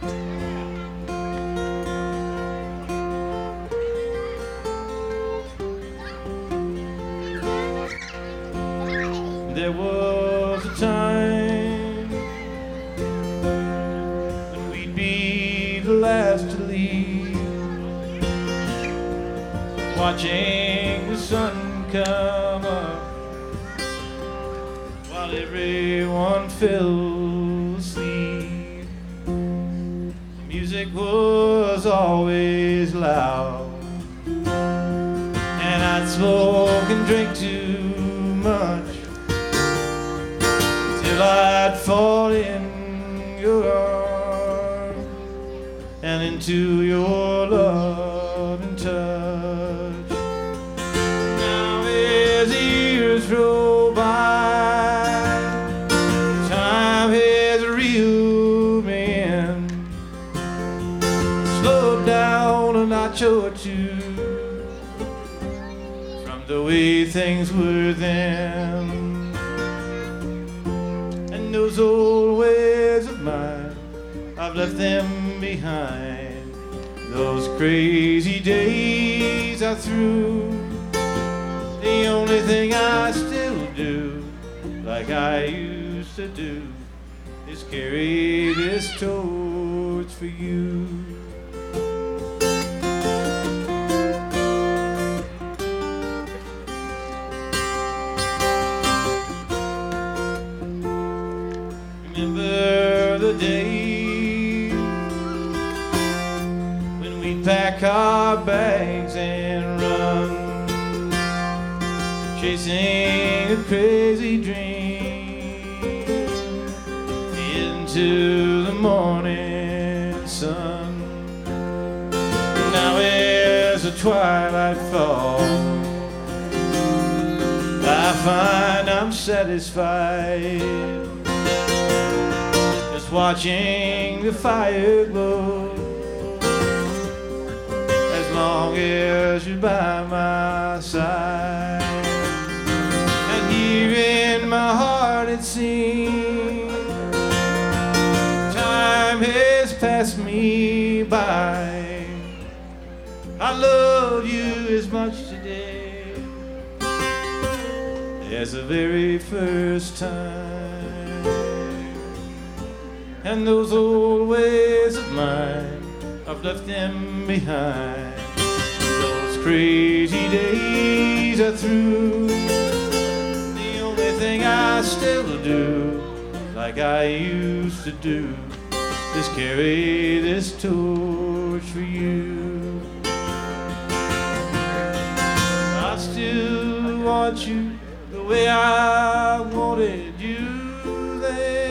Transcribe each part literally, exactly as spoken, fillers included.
There was a time when we'd be the last to leave, watching the sun come up while everyone fell asleep. The music was always loud, and I'd smoke and drink too much till I'd fall in your arms and into your loving touch. Now as the years roll by, time has reeled me in, slowed down a notch or two from the way things were then. Those old ways of mine, I've left them behind. Those crazy days are through. The only thing I still do, like I used to do, is carry this torch for you. Remember the day when we'd pack our bags and run, chasing a crazy dream into the morning sun. Now as the twilight falls, I find I'm satisfied watching the fire glow, as long as you're by my side. And here in my heart it seems time has passed me by. I love you as much today as the very first time. And those old ways of mine, I've left them behind. Those crazy days are through. The only thing I still do, like I used to do, is carry this torch for you. I still want you the way I wanted you then.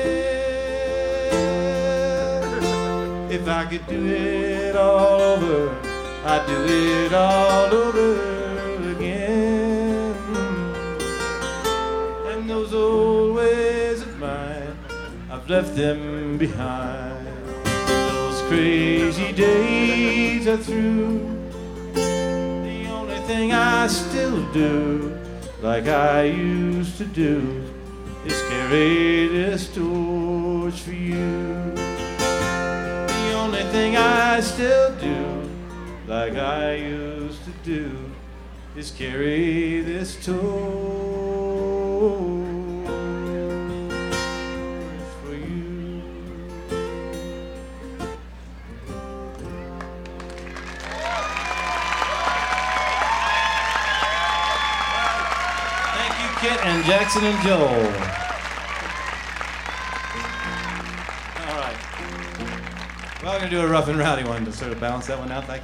If I could do it all over, I'd do it all over again. And those old ways of mine, I've left them behind. Those crazy days are through. The only thing I still do, like I used to do, is carry this torch for you. The only thing I still do, like I used to do, is carry this torch for you. Thank you, Kit and Jackson and Joel. All right. Well, I'm going to do a rough and rowdy one to sort of balance that one out. Thank you.